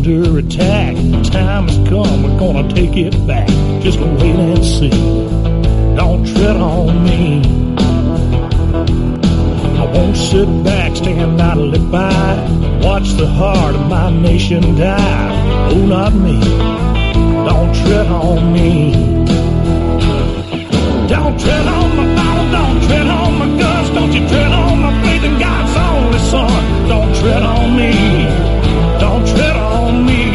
under attack. Time has come, we're gonna take it back. Just wait and see. Don't tread on me. I won't sit back, stand idly by, watch the heart of my nation die. Oh, not me. Don't tread on me. Don't tread on my Bible, don't tread on my guns, don't you tread on my faith in God's only Son. Don't tread on me, don't tread on me.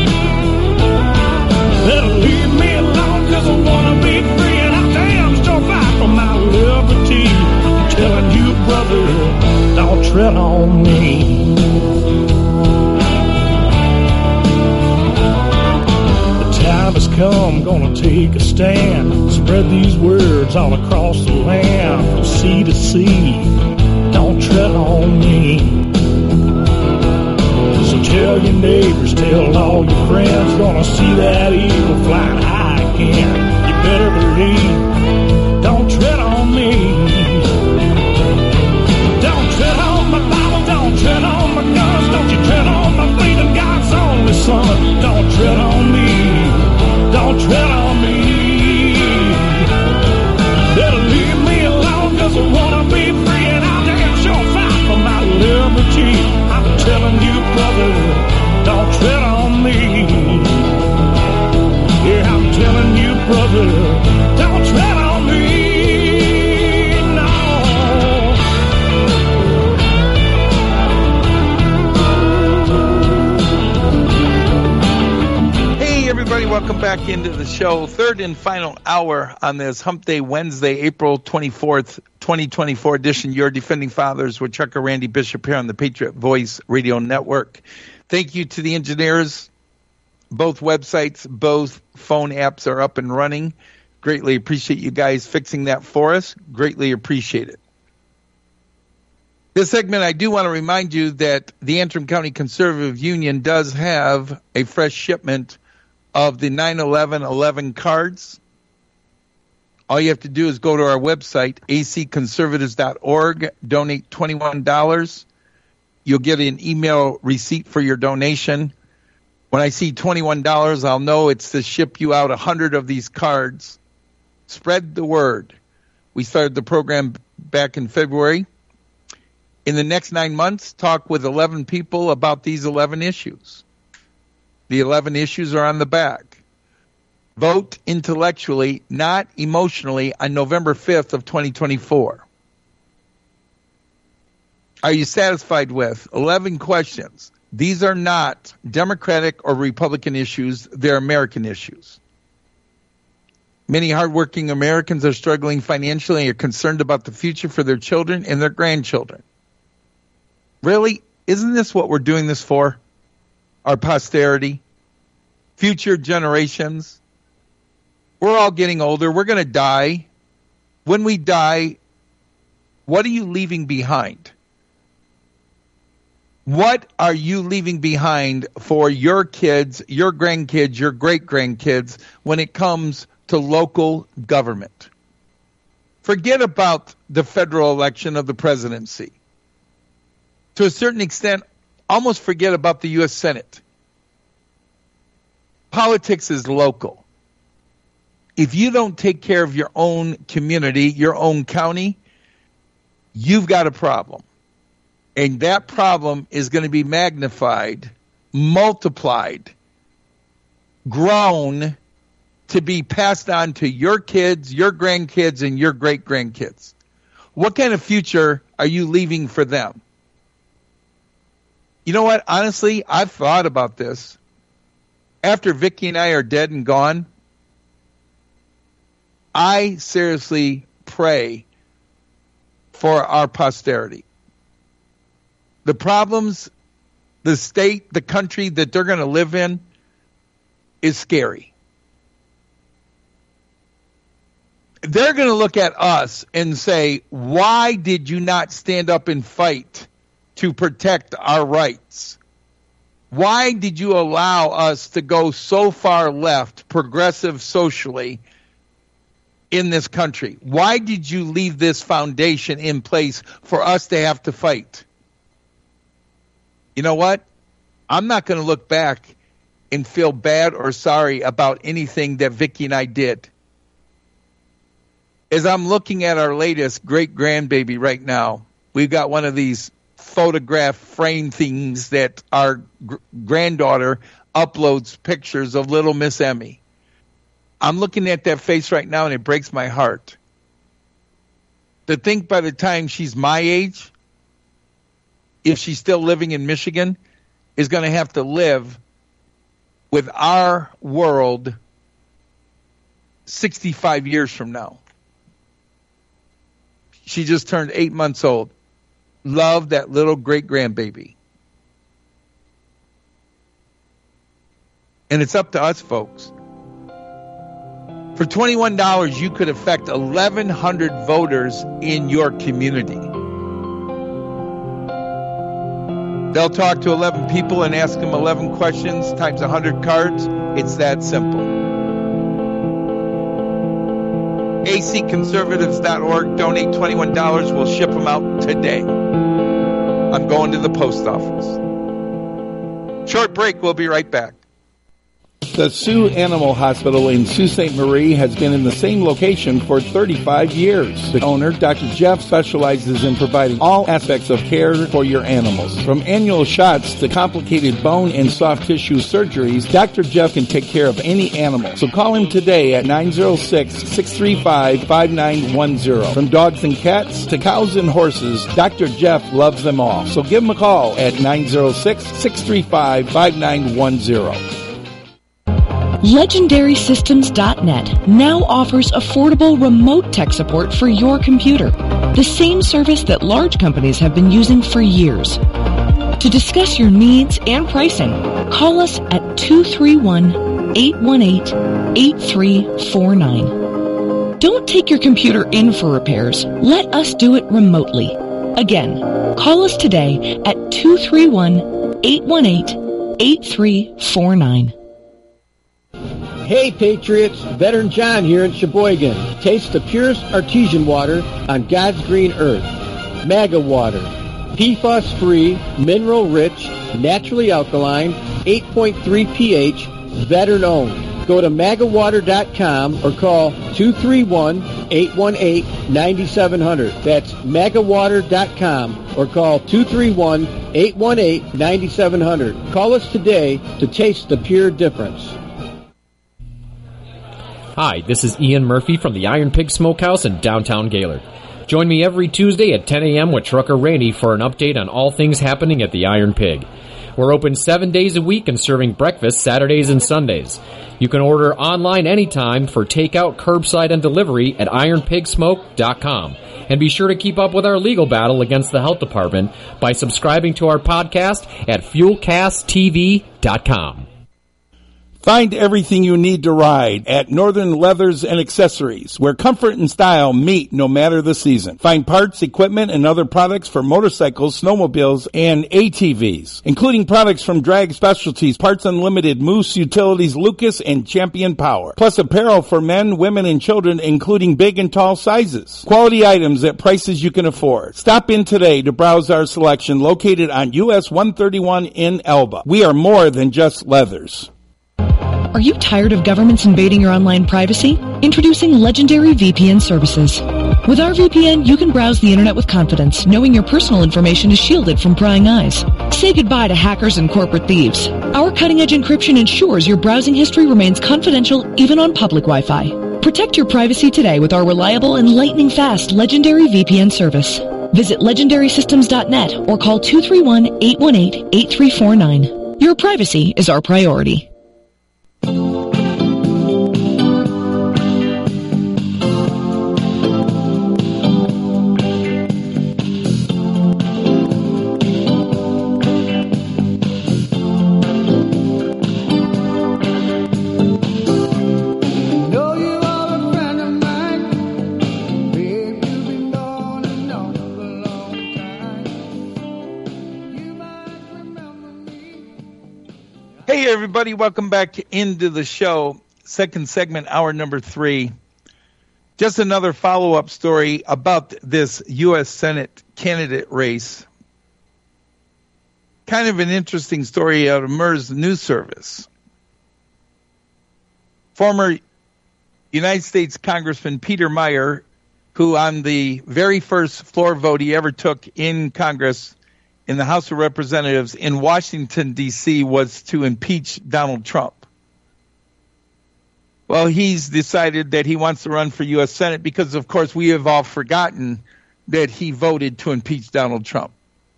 Better leave me alone, cause I wanna be free, and I damn sure fight for my liberty. I'm telling you, brother, don't tread on me. Time has come, gonna take a stand. Spread these words all across the land, from sea to sea. Don't tread on me. So tell your neighbors, tell all your friends, gonna see that eagle flying high again. You better believe, don't tread on me. Don't tread on my Bible, don't tread on my guns, don't you tread on my faith in God's only Son. Don't tread on me. Don't tread on me. Better leave me alone, cause I wanna be free, and I'll damn sure fight for my liberty. I'm telling you, brother, don't tread on me. Yeah, I'm telling you, brother, don't tread on me. Everybody, welcome back into the show. Third and final hour on this Hump Day Wednesday, April 24th, 2024 edition. Your Defending Fathers with Chuck and Randy Bishop here on the Patriot Voice Radio Network. Thank you to the engineers. Both websites, both phone apps are up and running. Greatly appreciate you guys fixing that for us. Greatly appreciate it. This segment, I do want to remind you that the Antrim County Conservative Union does have a fresh shipment of the 9/11/11 cards. All you have to do is go to our website, acconservatives.org, donate $21. You'll get an email receipt for your donation. When I see $21, I'll know it's to ship you out 100 of these cards. Spread the word. We started the program back in February. In the next 9 months, talk with 11 people about these 11 issues. The 11 issues are on the back. Vote intellectually, not emotionally, on November 5th of 2024. Are you satisfied with 11 questions? These are not Democratic or Republican issues. They're American issues. Many hardworking Americans are struggling financially and are concerned about the future for their children and their grandchildren. Really? Isn't this what we're doing this for? Our posterity, future generations. We're all getting older. We're going to die. When we die, what are you leaving behind? What are you leaving behind for your kids, your grandkids, your great-grandkids when it comes to local government? Forget about the federal election of the presidency. To a certain extent, almost forget about the U.S. Senate. Politics is local. If you don't take care of your own community, your own county, you've got a problem. And that problem is going to be magnified, multiplied, grown to be passed on to your kids, your grandkids, and your great-grandkids. What kind of future are you leaving for them? You know what? Honestly, I've thought about this. After Vicki and I are dead and gone, I seriously pray for our posterity. The problems, the state, the country that they're going to live in is scary. They're going to look at us and say, why did you not stand up and fight to protect our rights? Why did you allow us to go so far left, progressive socially, in this country? Why did you leave this foundation in place for us to have to fight? You know what? I'm not going to look back and feel bad or sorry about anything that Vicki and I did. As I'm looking at our latest great-grandbaby right now, we've got one of these photograph frame things that our granddaughter uploads pictures of little Miss Emmy. I'm looking at that face right now, and it breaks my heart. To think by the time she's my age, if she's still living in Michigan, is going to have to live with our world 65 years from now. She just turned 8 months old. Love that little great-grandbaby. And it's up to us, folks. For $21, you could affect 1,100 voters in your community. They'll talk to 11 people and ask them 11 questions times 100 cards. It's that simple. acconservatives.org. Donate $21. We'll ship them out today. I'm going to the post office. Short break. We'll be right back. The Sioux Animal Hospital in Sault Ste. Marie has been in the same location for 35 years. The owner, Dr. Jeff, specializes in providing all aspects of care for your animals. From annual shots to complicated bone and soft tissue surgeries, Dr. Jeff can take care of any animal. So call him today at 906-635-5910. From dogs and cats to cows and horses, Dr. Jeff loves them all. So give him a call at 906-635-5910. LegendarySystems.net now offers affordable remote tech support for your computer, the same service that large companies have been using for years. To discuss your needs and pricing, call us at 231-818-8349. Don't take your computer in for repairs. Let us do it remotely. Again, call us today at 231-818-8349. Hey Patriots, Veteran John here in Sheboygan. Taste the purest artesian water on God's green earth. MAGA water. PFAS-free, mineral-rich, naturally alkaline, 8.3 pH, veteran-owned. Go to MAGAwater.com or call 231-818-9700. That's MAGAwater.com or call 231-818-9700. Call us today to taste the pure difference. Hi, this is Ian Murphy from the Iron Pig Smokehouse in downtown Gaylord. Join me every Tuesday at 10 a.m. with Trucker Randy for an update on all things happening at the Iron Pig. We're open 7 days a week and serving breakfast Saturdays and Sundays. You can order online anytime for takeout, curbside, and delivery at ironpigsmoke.com. And be sure to keep up with our legal battle against the health department by subscribing to our podcast at fuelcasttv.com. Find everything you need to ride at Northern Leathers and Accessories, where comfort and style meet no matter the season. Find parts, equipment, and other products for motorcycles, snowmobiles, and ATVs, including products from Drag Specialties, Parts Unlimited, Moose Utilities, Lucas, and Champion Power. Plus apparel for men, women, and children, including big and tall sizes. Quality items at prices you can afford. Stop in today to browse our selection located on US 131 in Elba. We are more than just leathers. Are you tired of governments invading your online privacy? Introducing Legendary VPN services. With our VPN, you can browse the internet with confidence, knowing your personal information is shielded from prying eyes. Say goodbye to hackers and corporate thieves. Our cutting-edge encryption ensures your browsing history remains confidential even on public Wi-Fi. Protect your privacy today with our reliable and lightning-fast Legendary VPN service. Visit LegendarySystems.net or call 231-818-8349. Your privacy is our priority. Hey, everybody. Welcome back into the show. Second segment, hour number 3. Just another follow-up story about this U.S. Senate candidate race. Kind of an interesting story out of MERS News Service. Former United States Congressman Peter Meijer, who on the very first floor vote he ever took in Congress in the House of Representatives in Washington, D.C., was to impeach Donald Trump. Well, he's decided that he wants to run for U.S. Senate because, of course, we have all forgotten that he voted to impeach Donald Trump.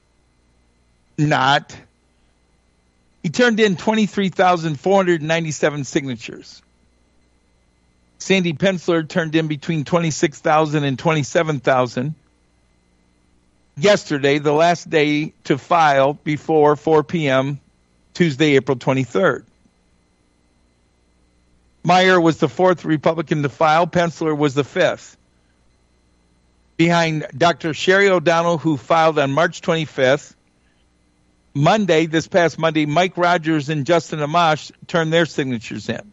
Not. He turned in 23,497 signatures. Sandy Pensler turned in between 26,000 and 27,000. Yesterday, the last day to file before 4 p.m., Tuesday, April 23rd. Meijer was the fourth Republican to file. Pensler was the fifth. Behind Dr. Sherry O'Donnell, who filed on March 25th. This past Monday, Mike Rogers and Justin Amash turned their signatures in.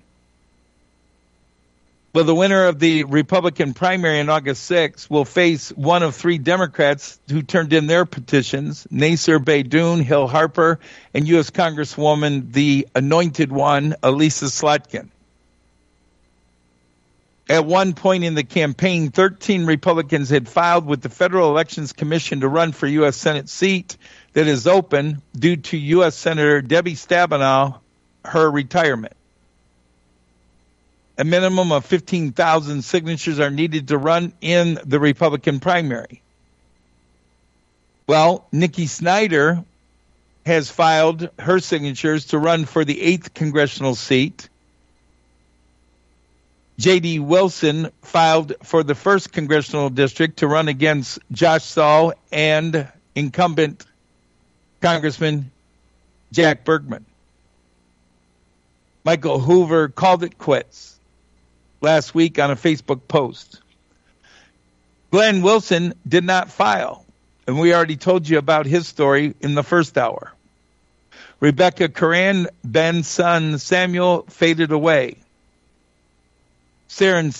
Well, the winner of the Republican primary on August 6th will face one of three Democrats who turned in their petitions, Nasir Baydoun, Hill Harper, and U.S. Congresswoman, the anointed one, Elisa Slotkin. At one point in the campaign, 13 Republicans had filed with the Federal Elections Commission to run for U.S. Senate seat that is open due to U.S. Senator Debbie Stabenow, her retirement. A minimum of 15,000 signatures are needed to run in the Republican primary. Well, Nikki Snyder has filed her signatures to run for the 8th congressional seat. J.D. Wilson filed for the 1st congressional district to run against Josh Saul and incumbent Congressman Jack Bergman. Michael Hoover called it quits last week on a Facebook post. Glenn Wilson did not file, and we already told you about his story in the first hour. Rebecca Curran, Ben's son Samuel, faded away. Sharon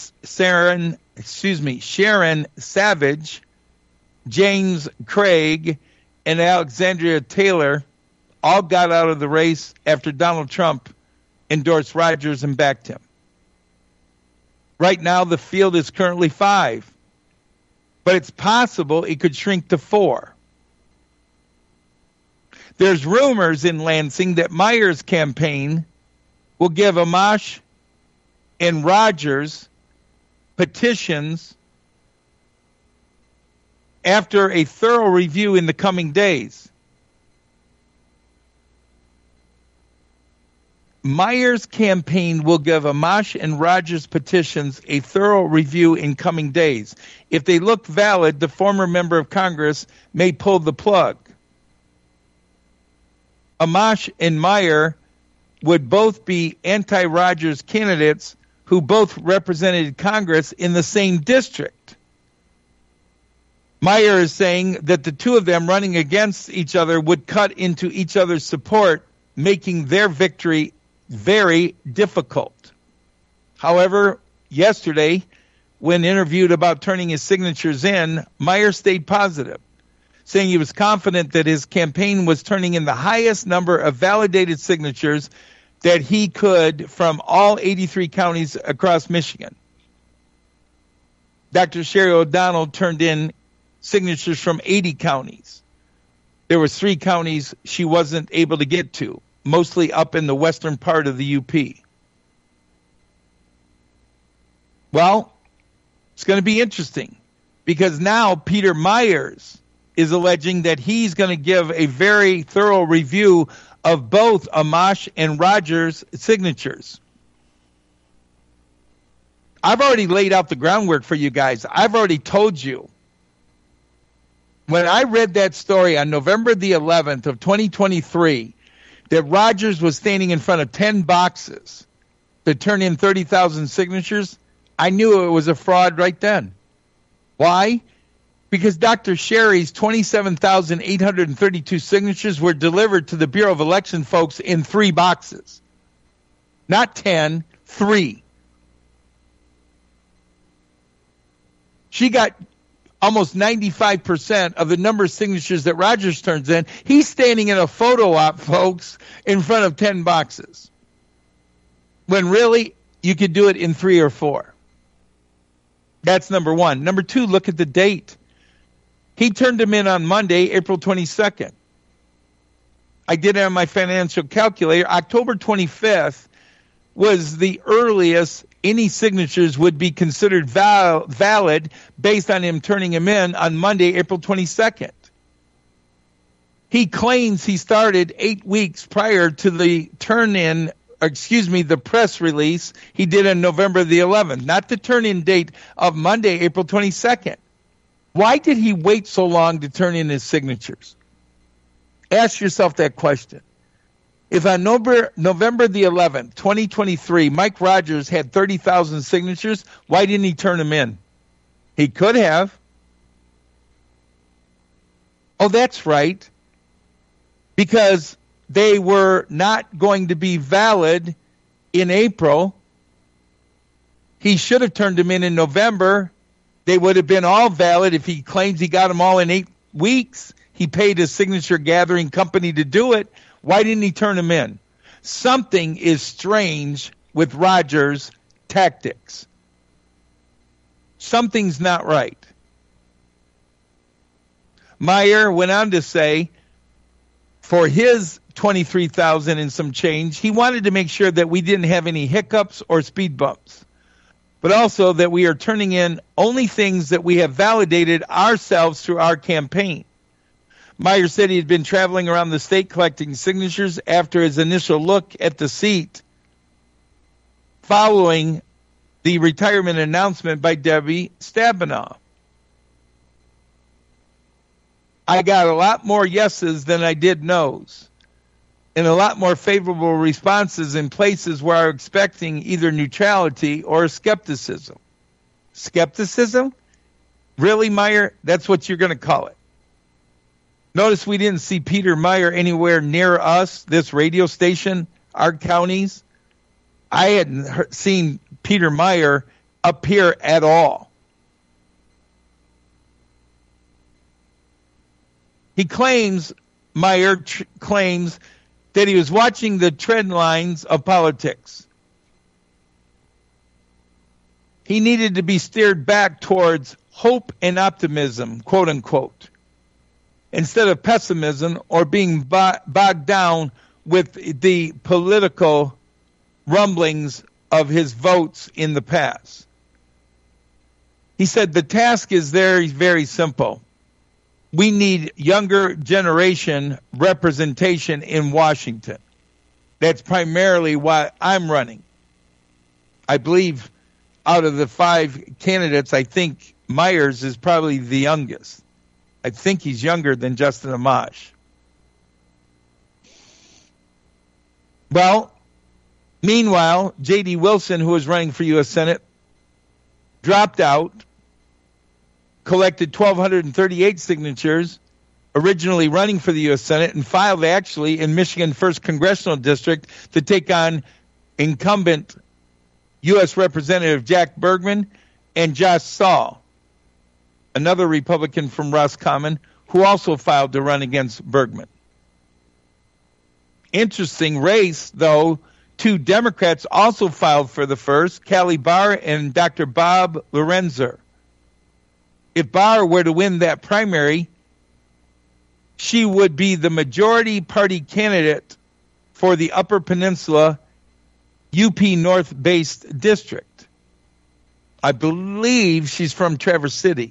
Savage, James Craig, and Alexandria Taylor all got out of the race after Donald Trump endorsed Rogers and backed him. Right now, the field is currently 5, but it's possible it could shrink to 4. There's rumors in Lansing that Meijer's campaign will give Amash and Rogers petitions after a thorough review in the coming days. Meijer's campaign will give Amash and Rogers petitions a thorough review in coming days. If they look valid, the former member of Congress may pull the plug. Amash and Meijer would both be anti-Rogers candidates who both represented Congress in the same district. Meijer is saying that the two of them running against each other would cut into each other's support, making their victory very difficult. However, yesterday, when interviewed about turning his signatures in, Meijer stayed positive, saying he was confident that his campaign was turning in the highest number of validated signatures that he could from all 83 counties across Michigan. Dr. Sherry O'Donnell turned in signatures from 80 counties. There were 3 counties she wasn't able to get to, mostly up in the western part of the UP. Well, it's going to be interesting because now Peter Myers is alleging that he's going to give a very thorough review of both Amash and Rogers' signatures. I've already laid out the groundwork for you guys. I've already told you. When I read that story on November the 11th of 2023, that Rogers was standing in front of 10 boxes to turn in 30,000 signatures, I knew it was a fraud right then. Why? Because Dr. Sherry's 27,832 signatures were delivered to the Bureau of Election folks in 3 boxes. Not 10, 3. She got almost 95% of the number of signatures that Rogers turns in. He's standing in a photo op, folks, in front of 10 boxes. When really, you could do it in 3 or 4. That's number one. Number two, look at the date. He turned them in on Monday, April 22nd. I did it on my financial calculator. October 25th was the earliest any signatures would be considered valid based on him turning them in on Monday, April 22nd. He claims he started 8 weeks prior to the the press release he did on November the 11th, not the turn-in date of Monday, April 22nd. Why did he wait so long to turn in his signatures? Ask yourself that question. If on November the 11th, 2023, Mike Rogers had 30,000 signatures, why didn't he turn them in? He could have. Oh, that's right. Because they were not going to be valid in April. He should have turned them in November. They would have been all valid if he claims he got them all in 8 weeks. He paid a signature gathering company to do it. Why didn't he turn them in? Something is strange with Rogers' tactics. Something's not right. Meyer went on to say, for his 23,000 and some change, he wanted to make sure that we didn't have any hiccups or speed bumps, but also that we are turning in only things that we have validated ourselves through our campaign. Meyer said he had been traveling around the state collecting signatures after his initial look at the seat following the retirement announcement by Debbie Stabenow. I got a lot more yeses than I did no's, and a lot more favorable responses in places where I was expecting either neutrality or skepticism. Skepticism? Really, Meyer? That's what you're going to call it. Notice we didn't see Peter Meyer anywhere near us, this radio station, our counties. I hadn't seen Peter Meyer up here at all. He claims, Meyer claims, that he was watching the trend lines of politics. He needed to be steered back towards hope and optimism, quote unquote, instead of pessimism or being bogged down with the political rumblings of his votes in the past. He said the task is very, very simple. We need younger generation representation in Washington. That's primarily why I'm running. I believe out of the 5 candidates, I think Myers is probably the youngest. I think he's younger than Justin Amash. Well, meanwhile, J.D. Wilson, who was running for U.S. Senate, dropped out, collected 1,238 signatures, originally running for the U.S. Senate, and filed actually in Michigan 1st Congressional District to take on incumbent U.S. Representative Jack Bergman and Josh Saul, another Republican from Roscommon, who also filed to run against Bergman. Interesting race, though. 2 Democrats also filed for the first, Callie Barr and Dr. Bob Lorenzer. If Barr were to win that primary, she would be the majority party candidate for the Upper Peninsula UP North-based district. I believe she's from Traverse City.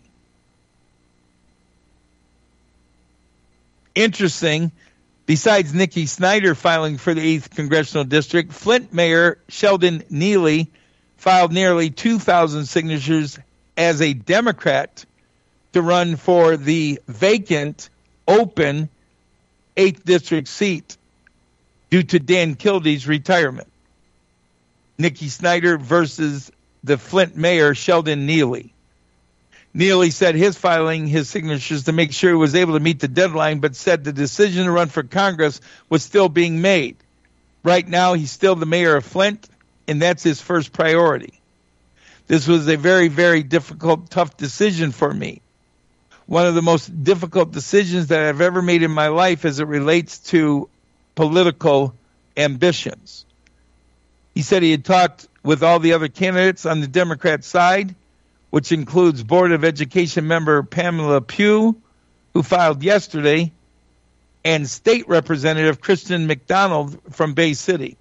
Interesting, besides Nikki Snyder filing for the 8th Congressional District, Flint Mayor Sheldon Neely filed nearly 2,000 signatures as a Democrat to run for the vacant, open 8th District seat due to Dan Kilde's retirement. Nikki Snyder versus the Flint Mayor Sheldon Neely. Neely said his filing his signatures to make sure he was able to meet the deadline, but said the decision to run for Congress was still being made. Right now, he's still the mayor of Flint, and that's his first priority. This was a very, very difficult, tough decision for me. One of the most difficult decisions that I've ever made in my life as it relates to political ambitions. He said he had talked with all the other candidates on the Democrat side, which includes Board of Education member Pamela Pugh, who filed yesterday, and State Representative Kristen McDonald from Bay City.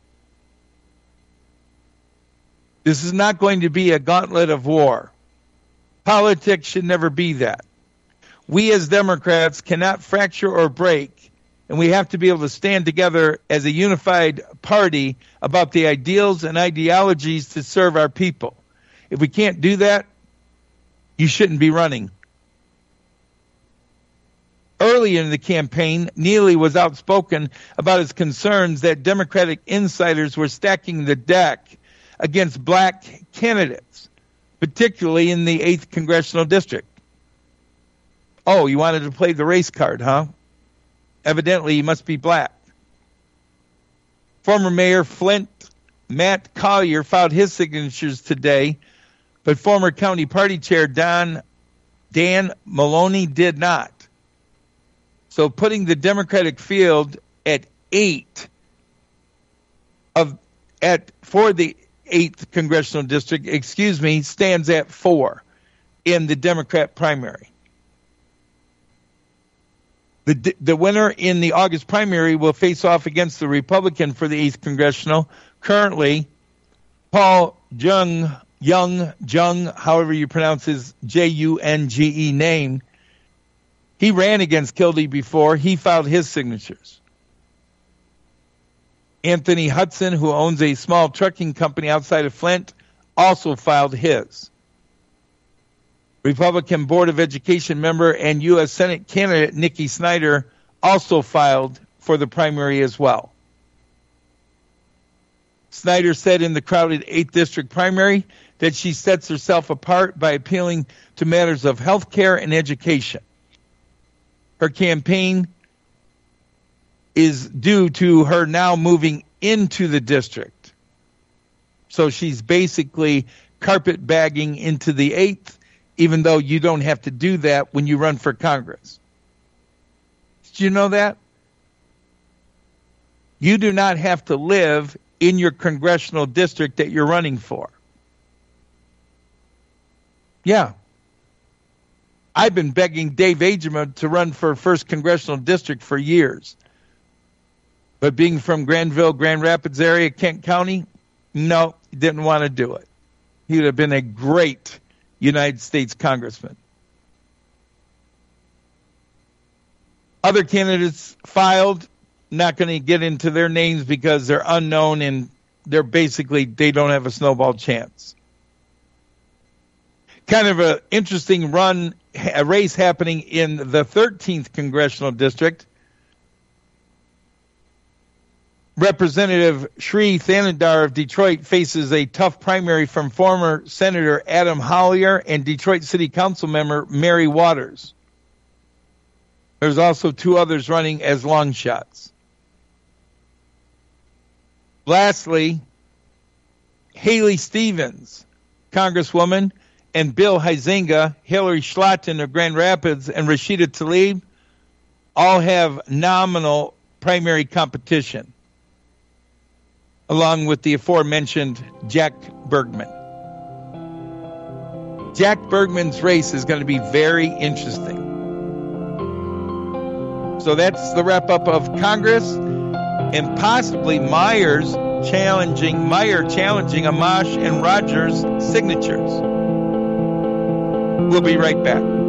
This is not going to be a gauntlet of war. Politics should never be that. We as Democrats cannot fracture or break, and we have to be able to stand together as a unified party about the ideals and ideologies to serve our people. If we can't do that, you shouldn't be running. Early in the campaign, Neely was outspoken about his concerns that Democratic insiders were stacking the deck against black candidates, particularly in the 8th Congressional District. Oh, you wanted to play the race card, huh? Evidently, you must be black. Former Mayor Flint Matt Collier filed his signatures today, but former county party chair Dan Maloney did not. So putting the Democratic field at 8 for the 8th Congressional District, stands at 4 in the Democrat primary. The winner in the August primary will face off against the Republican for the 8th Congressional. Currently, Paul Jung, however you pronounce his Junge name, he ran against Kildee before. He filed his signatures. Anthony Hudson, who owns a small trucking company outside of Flint, also filed his. Republican Board of Education member and U.S. Senate candidate Nikki Snyder also filed for the primary as well. Snyder said in the crowded 8th District primary that she sets herself apart by appealing to matters of health care and education. Her campaign is due to her now moving into the district. So she's basically carpetbagging into the 8th, even though you don't have to do that when you run for Congress. Did you know that? You do not have to live in your congressional district that you're running for. Yeah. I've been begging Dave Agerman to run for 1st Congressional District for years. But being from Granville, Grand Rapids area, Kent County, no, didn't want to do it. He would have been a great United States Congressman. Other candidates filed, not going to get into their names because they're unknown and they don't have a snowball chance. Kind of an interesting race happening in the 13th Congressional District. Representative Sri Thanadar of Detroit faces a tough primary from former Senator Adam Hollier and Detroit City Council member Mary Waters. There's also 2 others running as long shots. Lastly, Haley Stevens, Congresswoman, and Bill Huizenga, Hillary Schlotton of Grand Rapids, and Rashida Tlaib all have nominal primary competition, along with the aforementioned Jack Bergman. Jack Bergman's race is going to be very interesting. So that's the wrap-up of Congress, and possibly Meyer challenging Amash and Rogers' signatures. We'll be right back.